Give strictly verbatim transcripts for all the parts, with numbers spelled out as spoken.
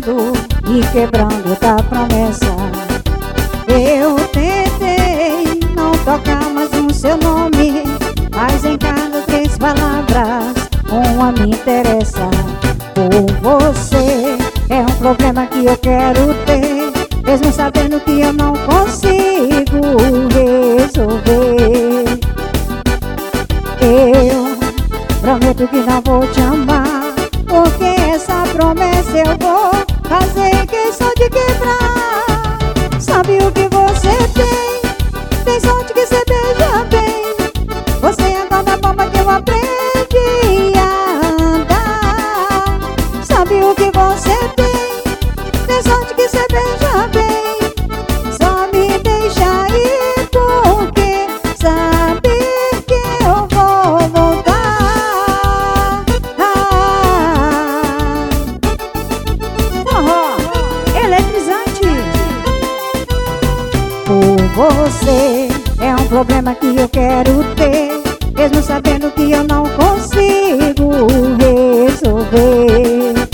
mentindo e quebrando da promessa. Eu tentei não tocar mais no seu nome, mas em cada três palavras uma me interessa. Por você é um problema que eu quero ter, mesmo sabendo que eu não consigo resolver. Eu prometo que não vou te amar, porque essa promessa eu vou fazer questão de quebrar. Sabe o que você tem? Tem sorte que você beija bem. Você é a corda bamba que eu aprendi a andar. Sabe o que você tem? Tem sorte que você beija bem. Só me deixa ir, porque sabe que eu vou voltar. Ah. Oh, eletrizante. Por você é um problema que eu quero ter, mesmo sabendo que eu não consigo resolver.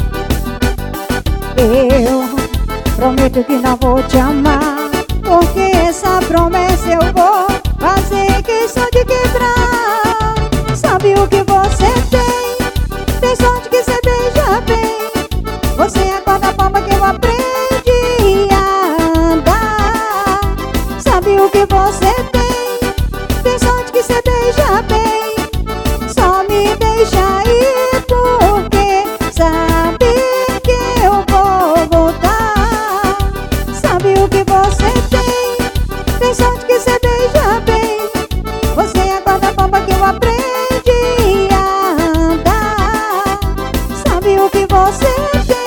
Eu prometo que não vou te amar, porque essa promessa eu vou fazer questão de quebrar. Sabe o que você tem? Tem sorte que você beija bem. Você é a corda bamba que eu aprendi a andar. Sabe o que você tem? Tem sorte que você beija bem. Só me deixa ir, porque sabe que eu vou voltar. Sabe o que você tem? Tem sorte que você beija bem. Você é a corda bamba que eu aprendi a andar. Sabe o que você tem?